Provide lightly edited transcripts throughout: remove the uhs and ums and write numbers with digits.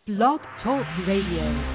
Blog Talk Radio.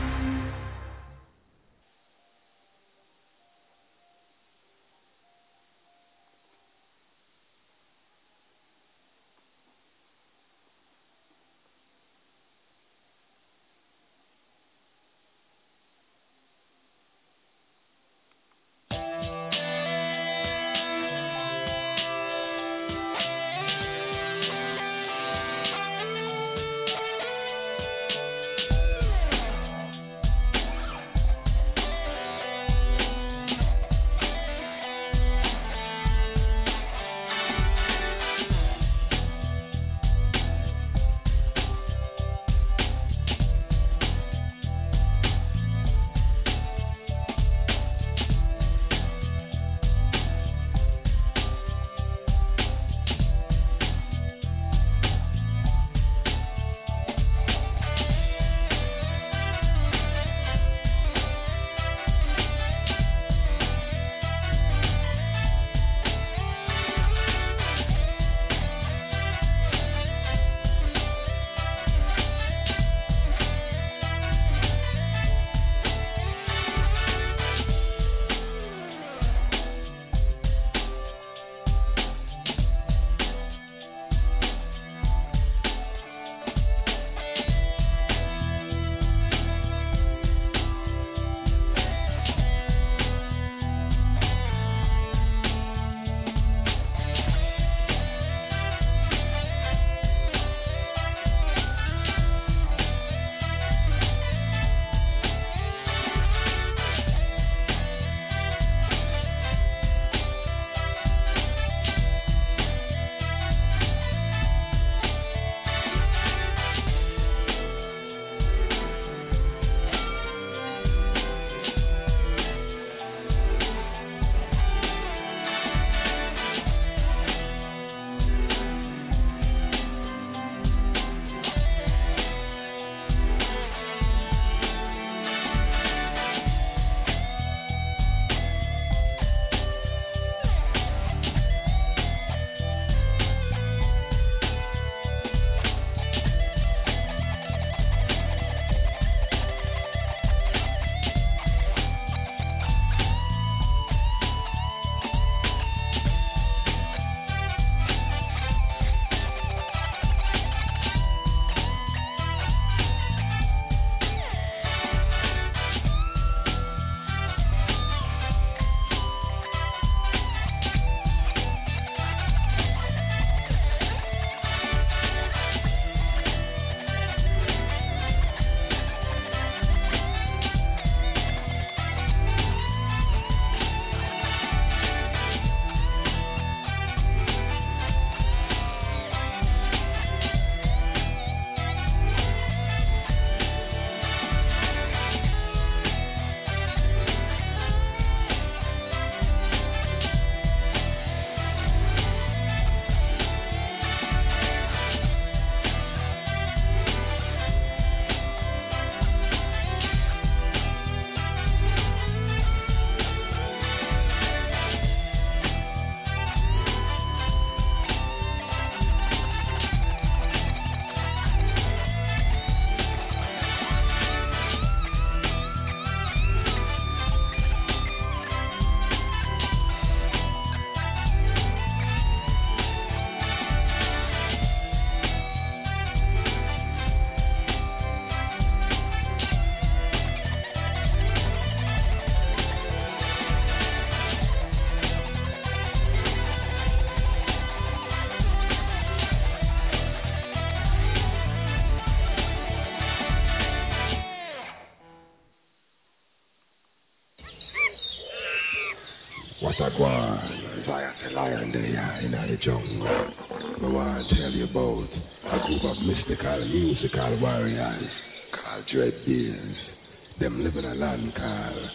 What a guan, Zion the lion there in the jungle. I want to tell you about a group of mystical, musical warriors called Dread Beers. Them live in a land called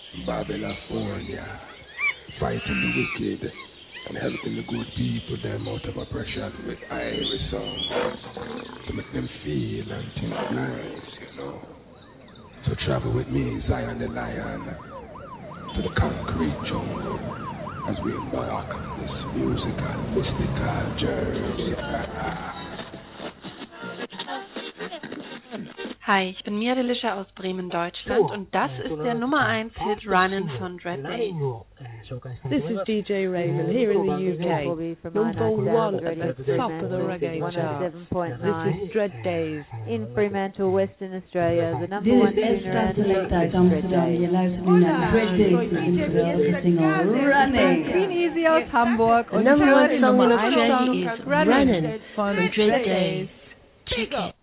Babylonia, fighting the wicked and helping the good people them out of oppression with irie songs to make them feel and think nice, you know. So travel with me, Zion the lion, to the concrete jungle as we embark on this musical, mystical journey. Hi, ich bin Mia Delisha aus Bremen, Deutschland und das ist der Nummer 1 Hit Runnin' von Dread Day. This is DJ Raymond here in the UK, number 1 at the top of the reggae chart. This is Dread Days. In Fremantle, Western Australia, the number 1 tuner and Dread Days. Queen Easy aus Hamburg und number 1 song in Australia is Runnin' von Dread Days. Check it.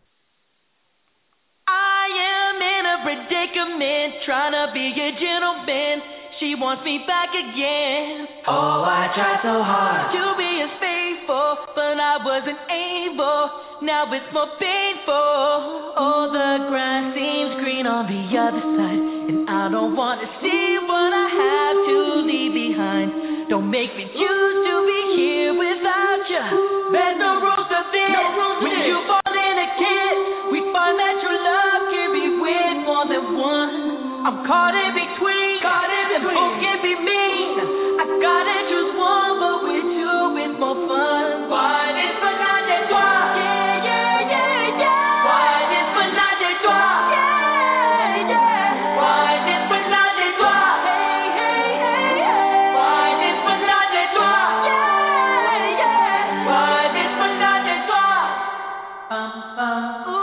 I am in a predicament, trying to be a gentleman. She wants me back again. Oh, I tried so hard to be as faithful, but I wasn't able. Now it's more painful. Oh, the grass seems green on the other side, and I don't want to see what I have to leave behind. Don't make me choose to be here without you. There's no rules to this. When you fall in a kid, we find that true love can be with more than one. I'm caught in between. And both can be mean. I gotta choose one, but with two it's more fun. Why this menage a trois? Yeah, yeah, yeah, yeah. Why this menage a trois? Yeah, yeah. Why this menage a trois? Hey, hey, hey, hey. Why this menage a trois? Yeah, yeah. Why this menage a trois? Ooh.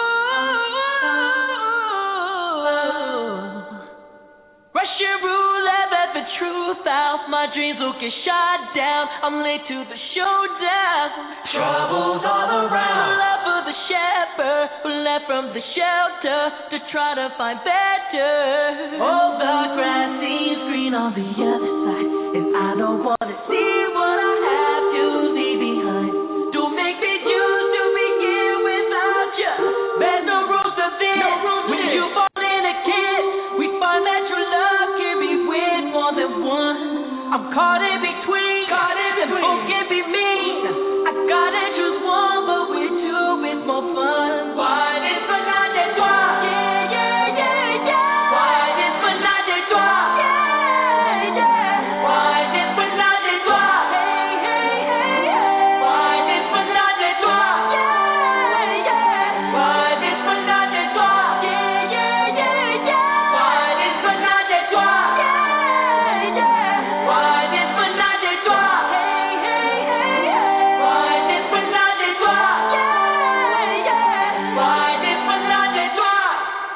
Russian roulette, let the truth out. My dreams will get shot down. I'm late to the showdown. Troubles all around. Love for the shepherd who left from the shelter to try to find better. Oh, the grass seems green on the other side, and I don't want to see what I have to leave behind. Don't make me choose to be here without you. There's no rules to this. When you fall in a kid, we find that true love can be with more than one. I'm caught in between. And both can be mean. I gotta choose one, but with two it's more fun. Why this menage a trois? Yeah, yeah, yeah, yeah. Why this menage a trois? Yeah, yeah. Why this menage a trois? Hey, hey, hey, hey. Why this menage a trois? Yeah, yeah. Why this menage a trois? Yeah, yeah, yeah, yeah. Why this menage a trois? Yeah, yeah. Why this menage a trois? Hey, hey, hey, hey. Why this menage a trois? Yeah, yeah. Why this menage a trois?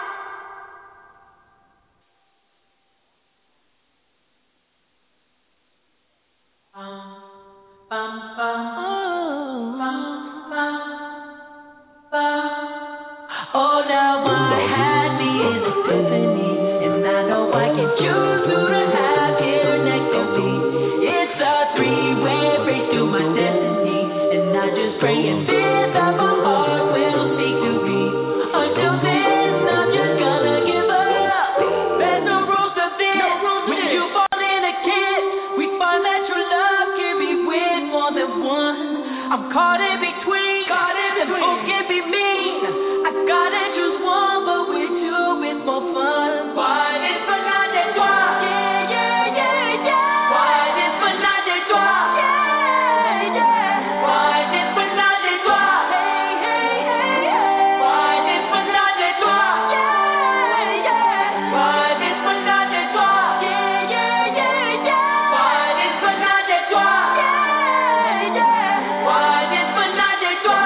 Oh, now I had me in a symphony, and I know I can choose who to have here next to me. It's a three-way race to my destiny, and I just pray and fear that my heart will speak to me. Until then, I'm just gonna give up. There's no rules to this. When you fall in a kid, we find that true love can be with more than one. I'm caught in between. And both can be mean. I gotta choose one, but with two it's more fun. Why this menage a trois? Yeah, yeah, yeah, yeah. Why this menage a trois? Yeah, yeah. Why this menage a trois? Hey, hey, hey, hey. Why this menage a trois? Yeah, yeah. Why this menage a trois? Yeah, yeah, yeah, yeah. Why this menage a trois? Yeah, yeah. Why this menage a trois?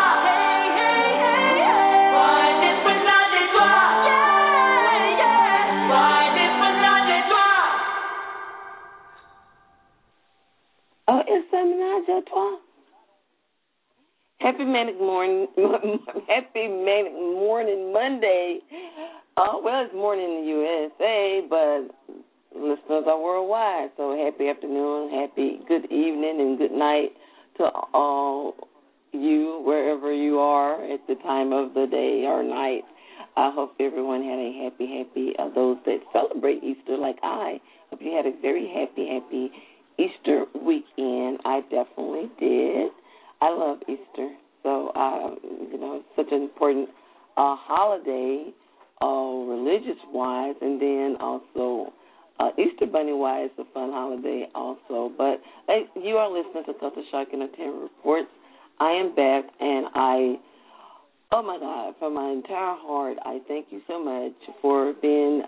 Oh, it's a menage a trois. Happy Manic Morning, Happy Manic Morning Monday. Well, it's morning in the USA, but listeners are worldwide. So happy afternoon, happy good evening, and good night to all you, wherever you are at the time of the day or night. I hope everyone had a happy, those that celebrate Easter like I. Hope you had a very happy Easter weekend. I definitely did. I love Easter. So, it's such an important holiday, religious-wise, and then also Easter Bunny-wise, a fun holiday also. But you are listening to Culture Shock and Entertainment Reports. I am back, and I Oh, my God. From my entire heart, I thank you so much for being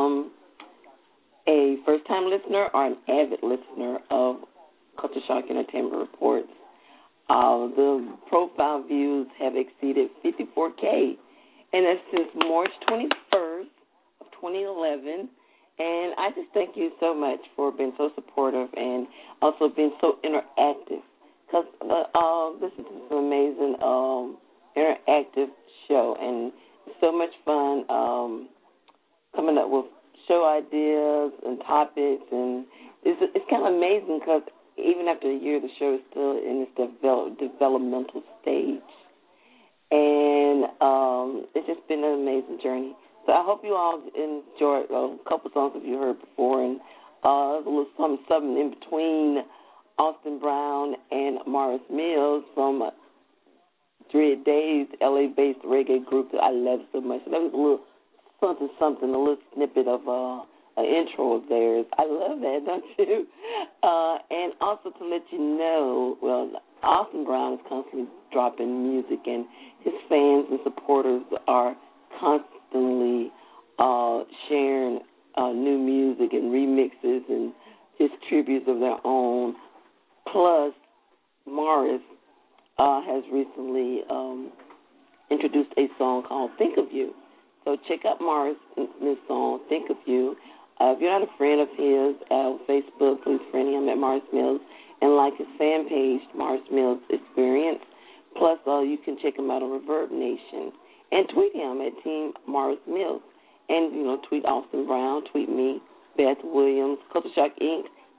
a first-time listener or an avid listener of Culture Shock Entertainment Reports. The profile views have exceeded 54K, and that's since March 21st of 2011. And I just thank you so much for being so supportive and also being so interactive, because this is an amazing interactive show, and it's so much fun coming up with show ideas and topics, and it's kind of amazing because even after a year, the show is still in its developmental stage, and it's just been an amazing journey. So I hope you all enjoyed a couple songs that you heard before, and a little something in between Austin Brown and Morris Mills from Dread Days, LA-based reggae group that I love so much. So that was a little something, a little snippet of an intro of theirs. I love that, don't you? And also to let you know, well, Austin Brown is constantly dropping music, and his fans and supporters are constantly sharing new music and remixes and his tributes of their own. Plus, Morris has recently introduced a song called Think of You. So check out Morris' song, Think of You. If you're not a friend of his, on Facebook, please friend him at Morris Mills and like his fan page, Morris Mills Experience. Plus, you can check him out on Reverb Nation and tweet him at Team Morris Mills. And, tweet Austin Brown, tweet me, Beth Williams, Culture Shock Inc.,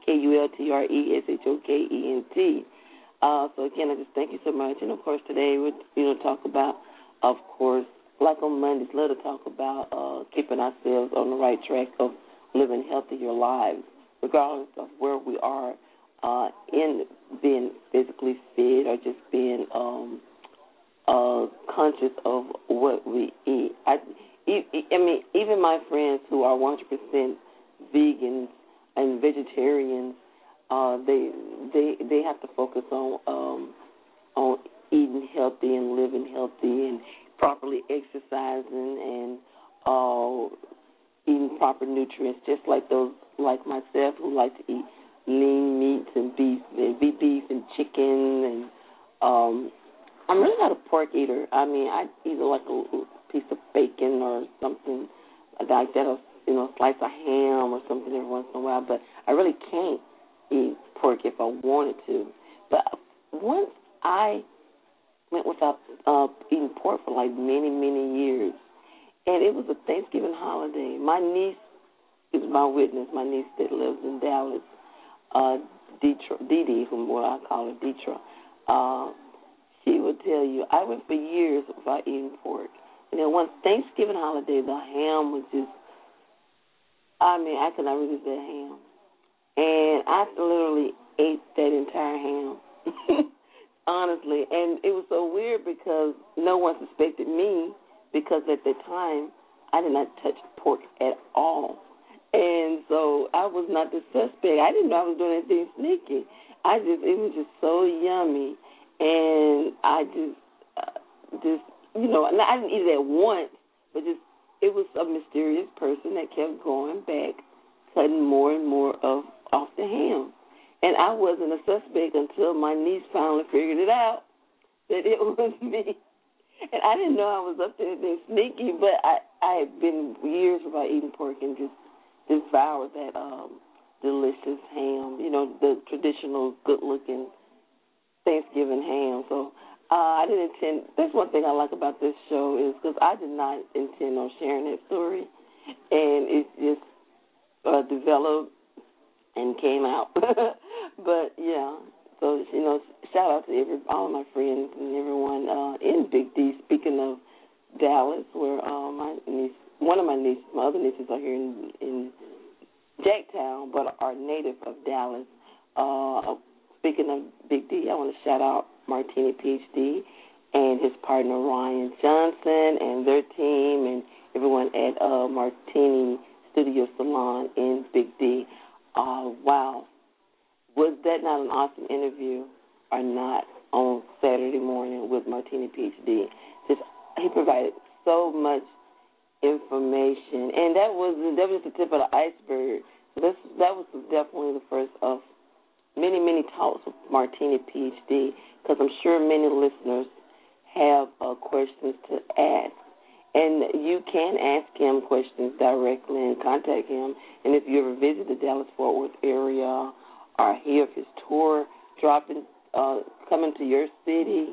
KULTRESHOKENT. So, again, I just thank you so much. And, of course, today we're talk about, of course, like on Mondays, love to talk about keeping ourselves on the right track of living healthier lives, regardless of where we are in being physically fit or just being conscious of what we eat. I mean, even my friends who are 100% vegans and vegetarians, they have to focus on eating healthy and living healthy and properly exercising and eating proper nutrients, just like those like myself who like to eat lean meats and beef and chicken, and I'm really not a pork eater. I mean, I eat like a piece of bacon or something like that, or a slice of ham or something every once in a while, but I really can't eat pork if I wanted to. But once I went without eating pork for like many, many years, and it was a Thanksgiving holiday. My niece is my witness, my niece that lives in Dallas, Dee, whom what I call her, Deetra. She would tell you, I went for years without eating pork. And then one Thanksgiving holiday, the ham was just, I mean, I could not resist that ham. And I literally ate that entire ham, honestly. And it was so weird because no one suspected me, because at the time I did not touch pork at all. And so I was not the suspect. I didn't know I was doing anything sneaky. It was just so yummy. And I just I didn't eat it at once, but it was a mysterious person that kept going back, cutting more and more off the ham. And I wasn't a suspect until my niece finally figured it out that it was me. And I didn't know I was up there being sneaky, but I had been years without eating pork and just devoured that delicious ham, the traditional good-looking Thanksgiving ham. So I didn't intend. That's one thing I like about this show is because I did not intend on sharing that story, and it just developed and came out. But yeah, so shout out to all my friends and everyone in Big D. Speaking of Dallas, where one of my other nieces are here in Jacktown, but are native of Dallas. Speaking of Big D, I want to shout out Martini PhD and his partner Ryan Johnson and their team and everyone at Martini Studio Salon in Big D. Wow. Was that not an awesome interview or not on Saturday morning with Martini PhD? Just he provided so much information, and that was the tip of the iceberg. So that was definitely the first of many, many talks with Martini PhD, because I'm sure many listeners have questions to ask. And you can ask him questions directly and contact him. And if you ever visit the Dallas-Fort Worth area or hear of his tour coming to your city,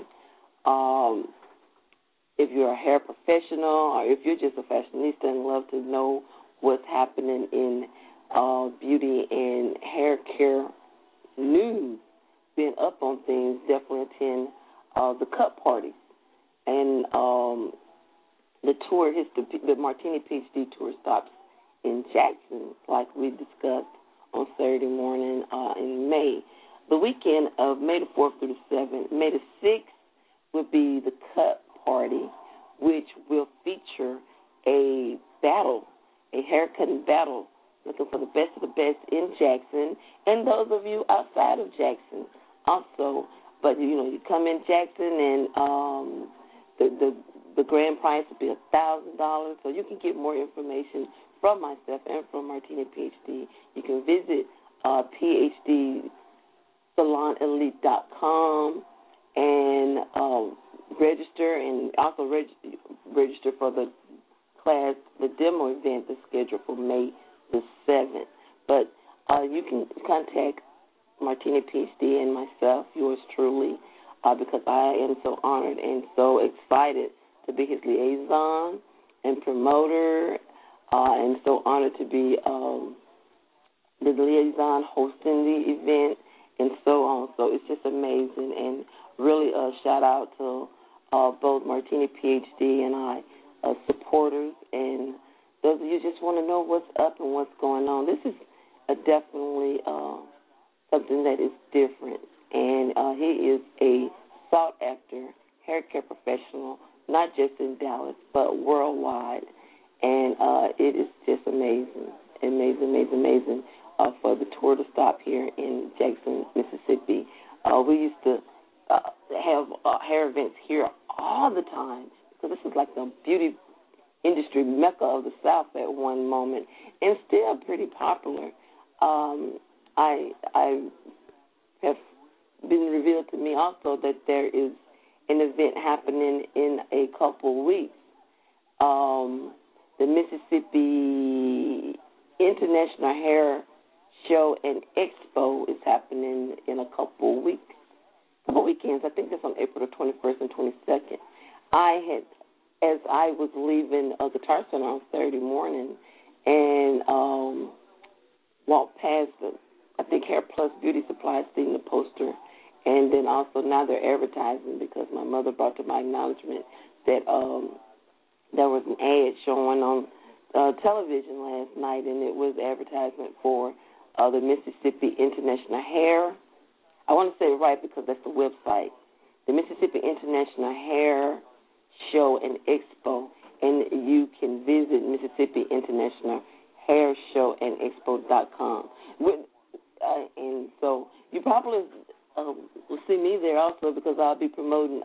if you're a hair professional or if you're just a fashionista and love to know what's happening in beauty and hair care news, being up on things, definitely attend the cup parties. And the tour, the Martini PhD tour stops in Jackson, like we discussed on Saturday morning in May. The weekend of May the 4th through the 7th, May the 6th will be the cup party, which will feature a battle, a haircutting battle, looking for the best of the best in Jackson, and those of you outside of Jackson also. But, you come in Jackson, and the grand prize will be $1,000. So you can get more information from myself and from Martini PhD. You can visit PhDSalonElite.com and register, and also register for the class, the demo event that's scheduled for May the 7th. But you can contact Martini PhD and myself, yours truly, because I am so honored and so excited to be his liaison and promoter, and so honored to be the liaison hosting the event, and so on. So it's just amazing, and really a shout out to both Martini PhD and I, supporters, and those of you just want to know what's up and what's going on. This is definitely something that is different, and he is a sought-after hair care professional, not just in Dallas, but worldwide, and it is just amazing for the tour to stop here in Jackson, Mississippi. We used to have hair events here all the time, because this is like the beauty industry mecca of the South at one moment, and still pretty popular. I have been revealed to me also that there is an event happening in a couple weeks. The Mississippi International Hair Show and Expo is happening in a couple weekends. I think that's on April the 21st and 22nd. As I was leaving a Guitar Center on Saturday morning and walked past I think Hair Plus Beauty Supply, seen the poster, and then also now they're advertising, because my mother brought to my acknowledgement that there was an ad showing on television last night, and it was advertisement for the Mississippi International Hair. I want to say it right because that's the website. The Mississippi International Hair Show and Expo, and you can visit Mississippi International Hair Show and Expo.com. And so you probably will see me there also, because I'll be promoting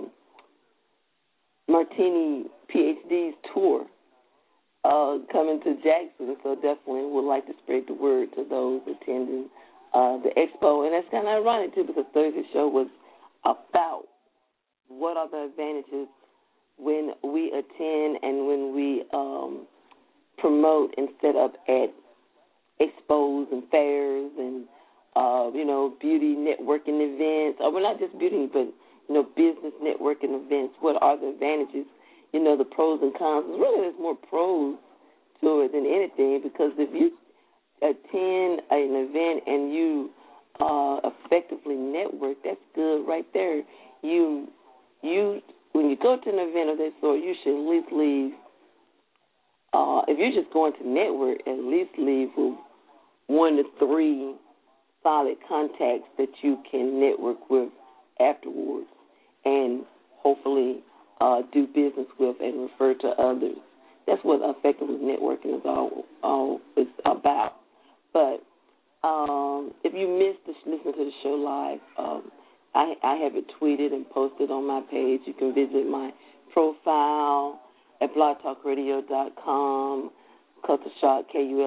Martini PhD's tour coming to Jackson. So definitely would like to spread the word to those attending the expo. And that's kind of ironic, too, because Thursday's show was about what are the advantages when we attend and when we promote and set up at expos and fairs and, beauty networking events. Or, well, not just beauty, but, business networking events. What are the advantages, the pros and cons? Really, there's more pros to it than anything, because if you attend an event and you effectively network, that's good right there. When you go to an event of that sort, you should at least leave, if you're just going to network, at least leave with 1 to 3 solid contacts that you can network with afterwards and hopefully do business with and refer to others. That's what effective networking is all is about. But if you missed listening to the show live, I have it tweeted and posted on my page. You can visit my profile at blogtalkradio.com, Culture Shock,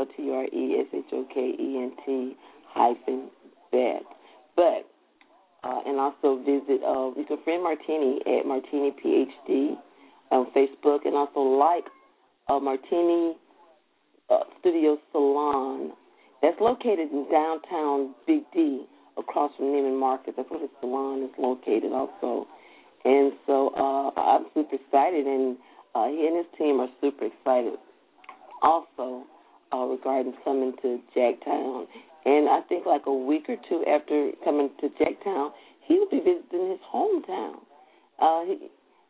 KULTRESHOKENT -bet. And also visit, you can friend Martini at Martini PhD on Facebook, and also like Martini Studio Salon. That's located in downtown Big D, across from Neiman Marcus. That's where his salon is located also. And so I'm super excited, and he and his team are super excited also regarding coming to Jacktown. And I think like a week or two after coming to Jacktown, he will be visiting his hometown. He's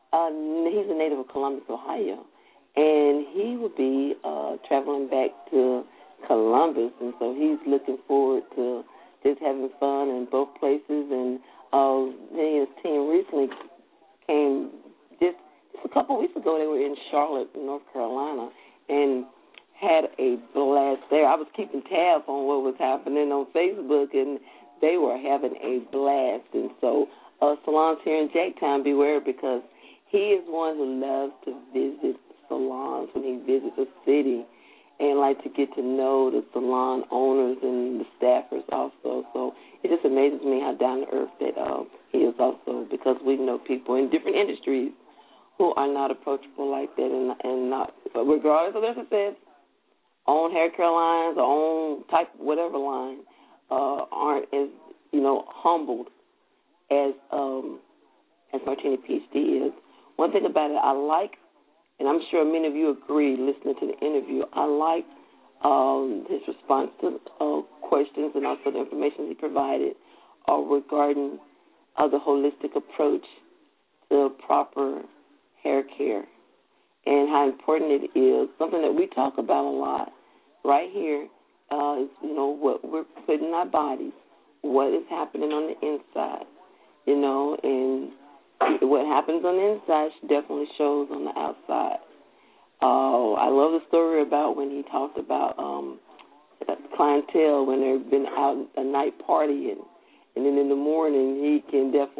a native of Columbus, Ohio, and he will be traveling back to Columbus, and so he's looking forward to just having fun in both places. And he and his team recently came just a couple of weeks ago. They were in Charlotte, North Carolina, and had a blast there. I was keeping tabs on what was happening on Facebook, and they were having a blast. And so salons here in Jacktown, beware, because he is one who loves to visit salons when he visits a city, and like to get to know the salon owners and the staffers also. So it just amazes me how down to earth that he is also, because we know people in different industries who are not approachable like that, and not, regardless of their success, own hair care lines or own type whatever line, aren't as humbled as Martini PhD is. One thing about it, I like, and I'm sure many of you agree listening to the interview, I like his response to questions, and also the information he provided regarding the holistic approach to proper hair care, and how important it is. Something that we talk about a lot right here is, what we're putting in our bodies, what is happening on the inside, and what happens on the inside definitely shows on the outside. I love the story about when he talked about clientele when they've been out a night partying, and then in the morning he can just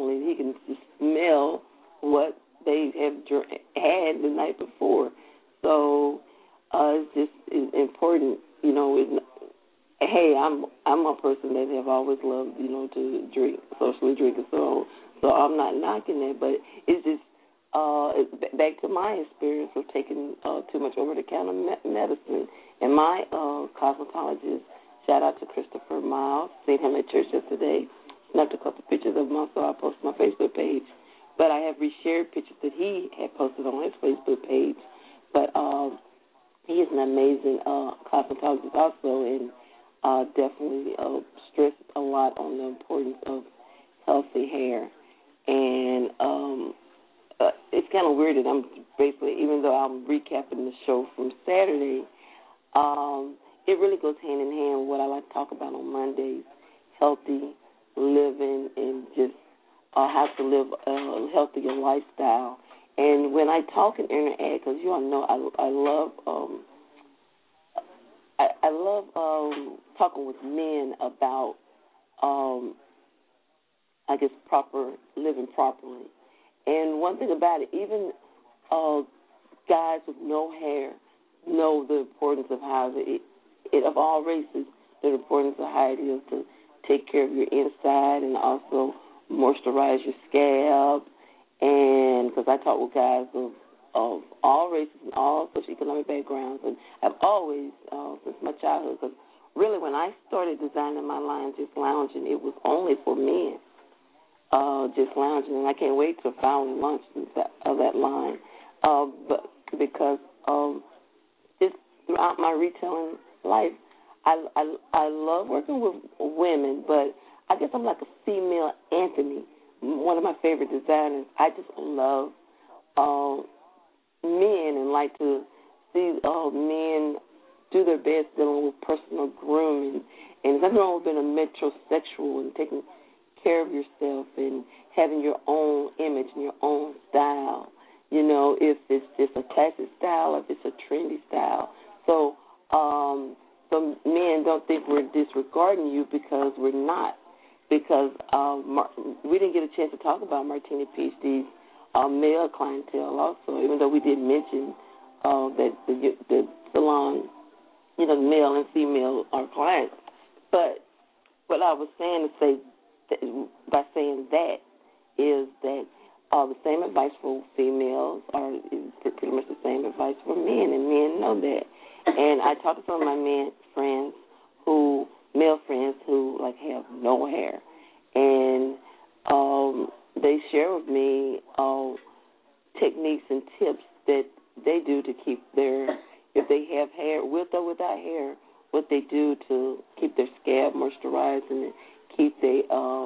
smell what they have had the night before. So it's important, hey, I'm a person that have always loved, to drink, socially drink, and so I'm not knocking that, but it's just back to my experience of taking too much over-the-counter medicine. And my cosmetologist, shout out to Christopher Miles, seen him at church yesterday, snapped a couple pictures of him, so I posted on my Facebook page. But I have reshared pictures that he had posted on his Facebook page. But he is an amazing cosmetologist also, and definitely stressed a lot on the importance of healthy hair. And it's kind of weird that I'm basically, even though I'm recapping the show from Saturday, it really goes hand in hand with what I like to talk about on Mondays, healthy living and just how to live a healthier lifestyle. And when I talk and interact, because you all know I love talking with men about, living properly. And one thing about it, even guys with no hair know the importance of how of all races, the importance of how it is to take care of your inside and also moisturize your scalp. And because I talk with guys of all races and all socioeconomic backgrounds, and I've always, since my childhood, because really when I started designing my line, Just Lounging, it was only for men, Just Lounging, and I can't wait till finally launch of that line. But because just throughout my retailing life, I love working with women, but I guess I'm like a female Anthony, one of my favorite designers. I just love men and like to see men do their best dealing with personal grooming. And nothing wrong with being a metrosexual and taking care of yourself and having your own image and your own style. If it's just a classic style, if it's a trendy style. So men don't think we're disregarding you, because we're not. Because we didn't get a chance to talk about Martini PhD's male clientele also, even though we did mention that the salon, the male and female are clients. But what I was saying to say by saying that is that the same advice for females is pretty much the same advice for men, and men know that. And I talked to some of my male friends who have no hair, and they share with me techniques and tips that they do to keep if they have hair, with or without hair, what they do to keep their scalp moisturized and keep just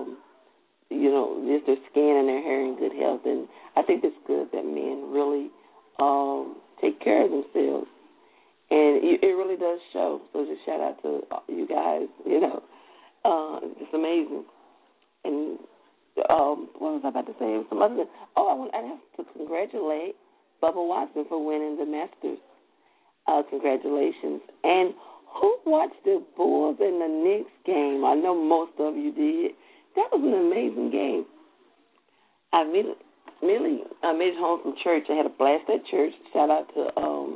their skin and their hair in good health. And I think it's good that men really take care of themselves. And it really does show. So just shout out to you guys, it's amazing. And what was I about to say? Some other thing. I have to congratulate Bubba Watson for winning the Masters. Congratulations. And who watched the Bulls and the Knicks game? I know most of you did. That was an amazing game. I made it home from church. I had a blast at church. Shout out to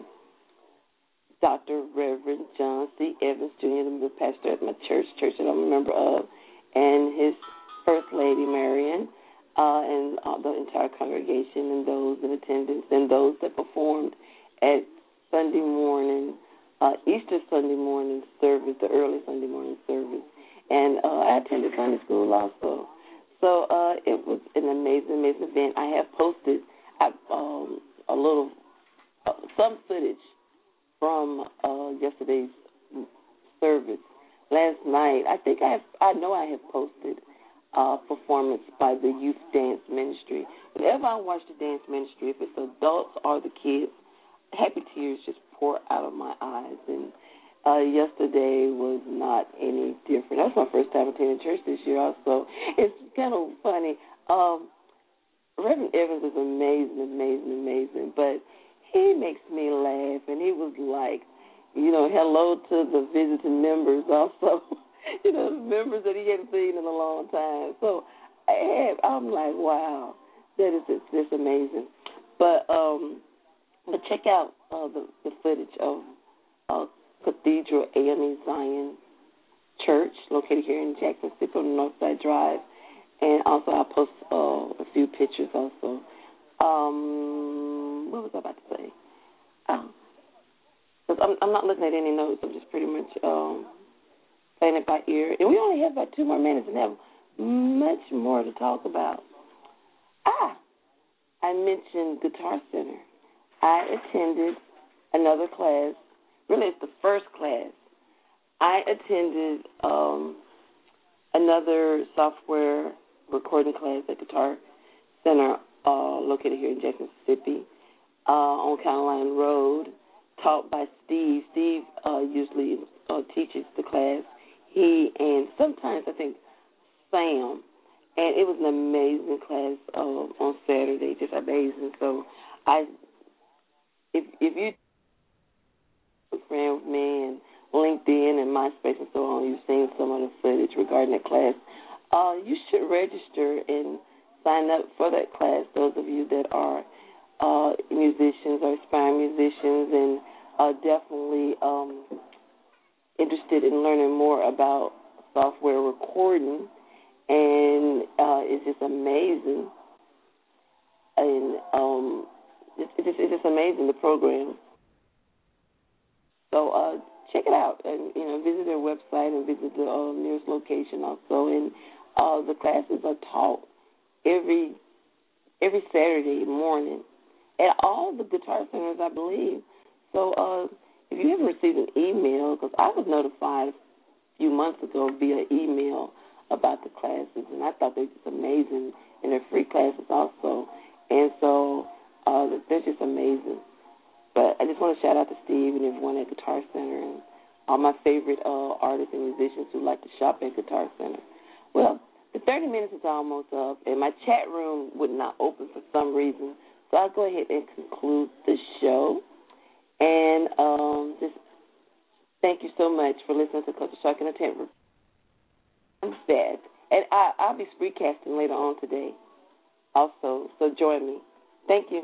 Dr. Reverend John C. Evans, Jr., the pastor at my church that I'm a member of, and his First Lady, Marion, and the entire congregation and those in attendance and those that performed at Sunday morning, Easter Sunday morning service, the early Sunday morning service. And I attended Sunday school also. So it was an amazing event. I have posted some footage from yesterday's service. Last night, I know I have posted performance by the Youth Dance Ministry. Whenever I watch the dance ministry, if it's adults or the kids, happy tears just pour out of my eyes. And yesterday was not any different. That's my first time attending church this year also. It's kind of funny. Reverend Evans is amazing, but he makes me laugh, and he was like, hello to the visiting members also, the members that he hadn't seen in a long time. So I'm like, wow, that is just amazing. But check out the footage of Cathedral AME Zion Church, located here in Jackson City on Northside Drive. And also I'll post a few pictures also. What was I about to say? I'm not looking at any notes. I'm just pretty much playing it by ear. And we only have about 2 more minutes and have much more to talk about. I mentioned Guitar Center. I attended another class. Really, it's the first class. I attended another software recording class at Guitar Center, located here in Jackson, Mississippi, on County Line Road, taught by Steve. Steve usually teaches the class. He and sometimes I think Sam. And it was an amazing class on Saturday, just amazing. So if you friend with me and LinkedIn and MySpace and so on, you've seen some of the footage regarding that class. You should register and sign up for that class, those of you that are musicians or aspiring musicians and definitely interested in learning more about software recording. And it's just amazing. And it's just amazing, the program. So check it out and, visit their website and visit the nearest location also. And the classes are taught every Saturday morning at all the guitar centers, I believe. So if you haven't received an email, because I was notified a few months ago via email about the classes, and I thought they were just amazing, and they're free classes also. And so they're just amazing. But I just want to shout out to Steve and everyone at Guitar Center and all my favorite artists and musicians who like to shop at Guitar Center. Well, the 30 minutes is almost up, and my chat room would not open for some reason. So I'll go ahead and conclude the show. And just thank you so much for listening to Culture Shock Entertainment. I'm sad. And I'll be recasting later on today also, so join me. Thank you.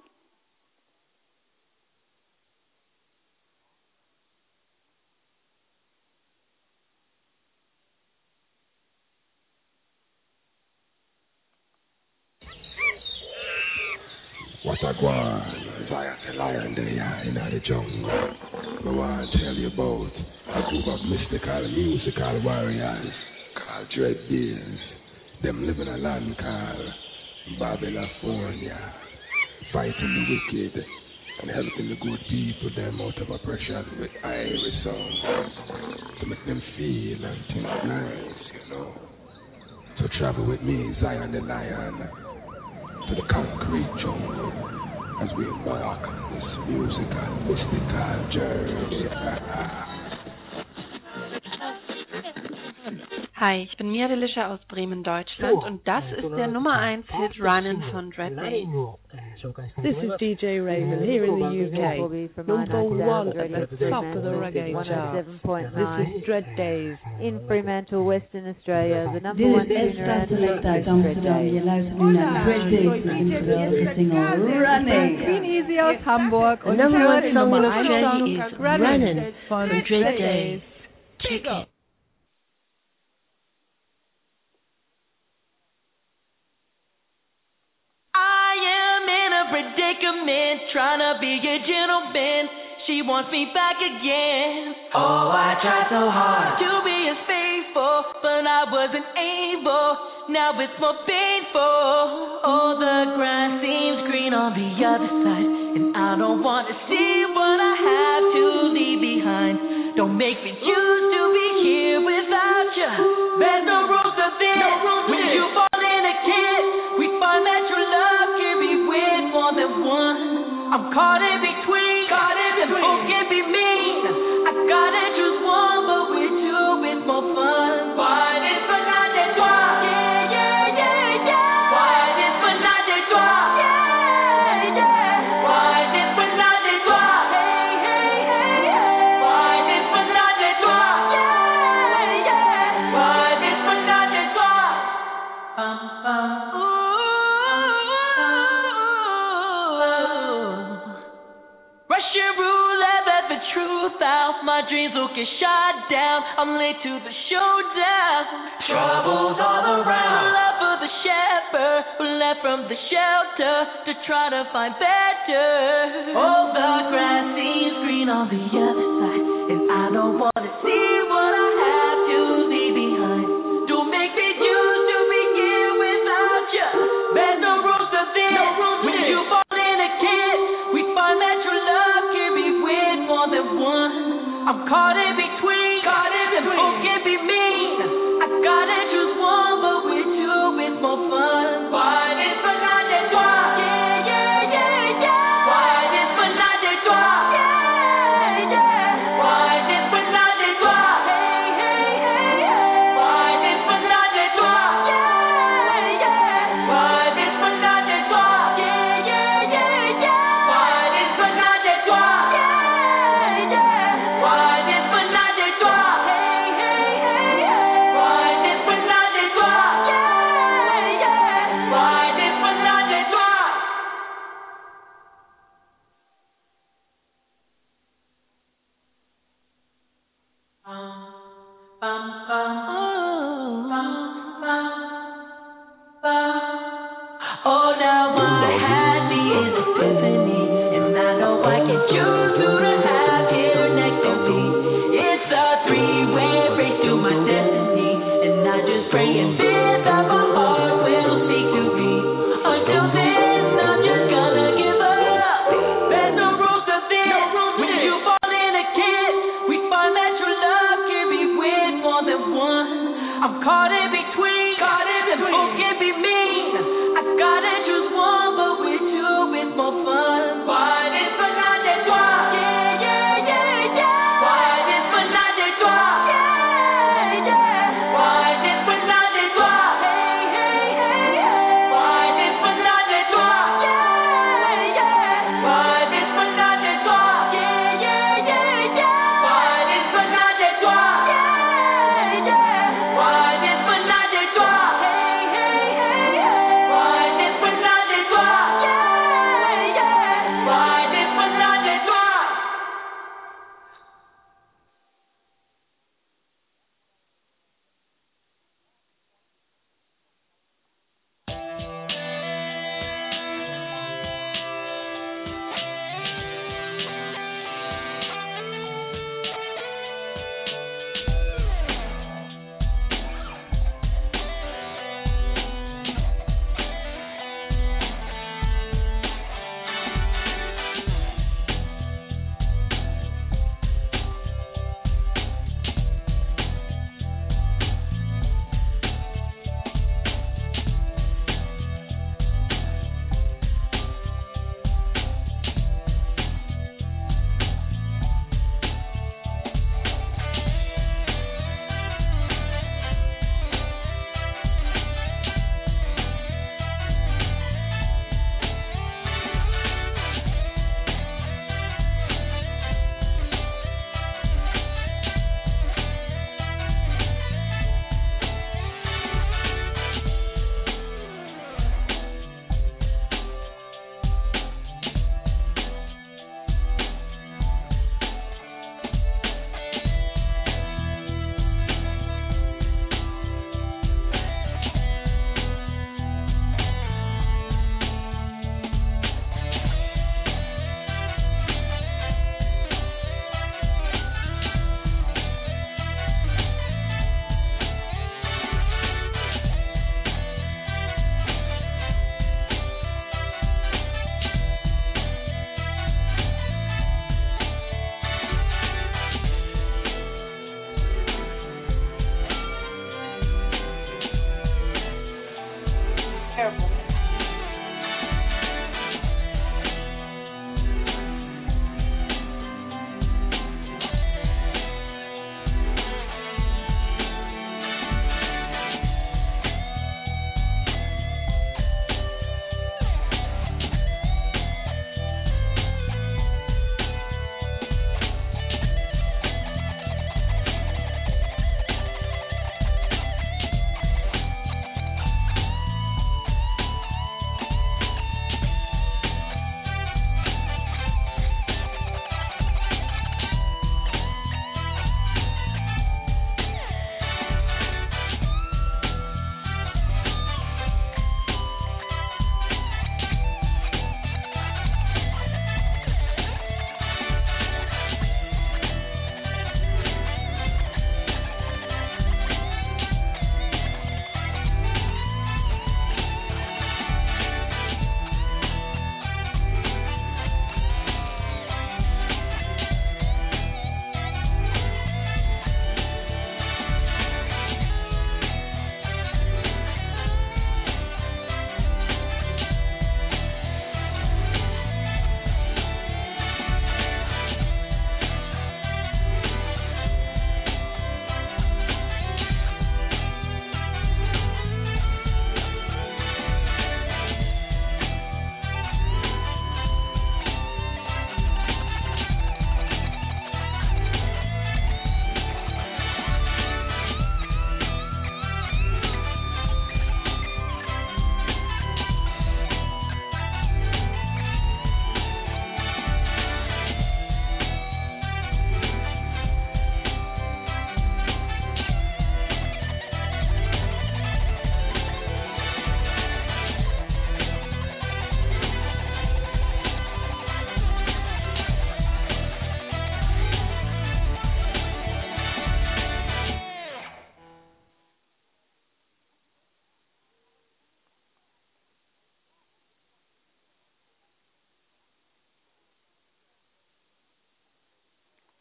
What I want, Zaya the lion there in the jungle. I want to tell you about a group of mystical, musical warriors called Dread Bears. Them live in a land called Babylonia, fighting the wicked and helping the good people them out of oppression with irie songs to make them feel and think nice, you know. So travel with me, Zion the lion, to the concrete jungle as we embark on this musical, mystical journey. Hi, ich bin Mia Delisha aus Bremen, Deutschland und das ist der Nummer 1 Hit Runnin' von Dread Day. This is DJ Raven here in the UK, number 1 at the top of the reggae chart. This is Dread Days. In Fremantle, Western Australia, the number 1 tuner and latest Dread Days. Queen Easy aus Hamburg und the number 1 song in Australia is Runnin' von Dread Days. Check it. Predicament, trying to be a gentleman. She wants me back again. Oh, I tried so hard to be as faithful, but I wasn't able. Now it's more painful. Oh, the grass seems green on the other side, and I don't want to see what I have to leave behind. Don't make me choose to be here without you. There's no rules to this. When you fall in a kid, we find that your love can be with more than one. I'm caught in between, and both can be mean. I gotta choose one, but with two it's more fun. Why this menage a trois? Yeah, yeah, yeah, yeah. Why this menage a trois? Yeah, yeah. Why this menage a trois? Hey, hey, hey, hey. Why this menage a trois? Yeah, yeah. Why this menage a trois? Russian roulette, let the truth out. My dreams will get shot down. I'm late to the showdown. Troubles all around. Love for the shepherd who left from the shelter to try to find better. Oh, the grass seems green on the other side, and I don't want to see what I have to leave behind. Don't make me choose to be here without you. There's no rules to this. When you fall in a kid, we find that your love can be with more than one. I'm caught in between, and both can be mean. I gotta choose one, but with two it's more fun. Why this menage a trois? Yeah, yeah, yeah, yeah. Why this menage a trois? Yeah, yeah. Why this menage a trois? Hey, hey, hey, hey. Why this menage a trois? Yeah, yeah. Why this menage a trois? Yeah, yeah, yeah, yeah. Why this menage a trois? Yeah, yeah. Why this menage a trois? Hey, hey, hey, hey. Why this menage a trois? Yeah, yeah. Why this menage a trois? Oh, now I had the epiphany, and I know I can choose who to have here next to me. It's a three-way race to my destiny, and I just pray and fear that my heart will speak to me. Until then, I'm just gonna give up. There's no rules to this. When you fall in a kid, we find that your love can be with more than one.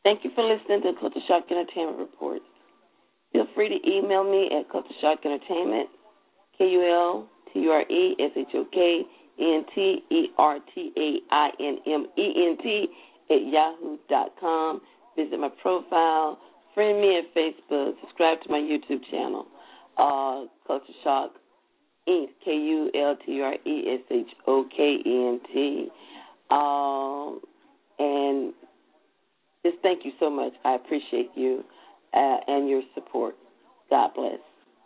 Thank you for listening to Culture Shock Entertainment Reports. Feel free to email me at Culture Shock Entertainment, KULTURESHOKENTERTAINMENT @yahoo.com. Visit my profile, friend me at Facebook, subscribe to my YouTube channel, Culture Shock Inc., KULTURESHOKENT. And just thank you so much. I appreciate you and your support. God bless.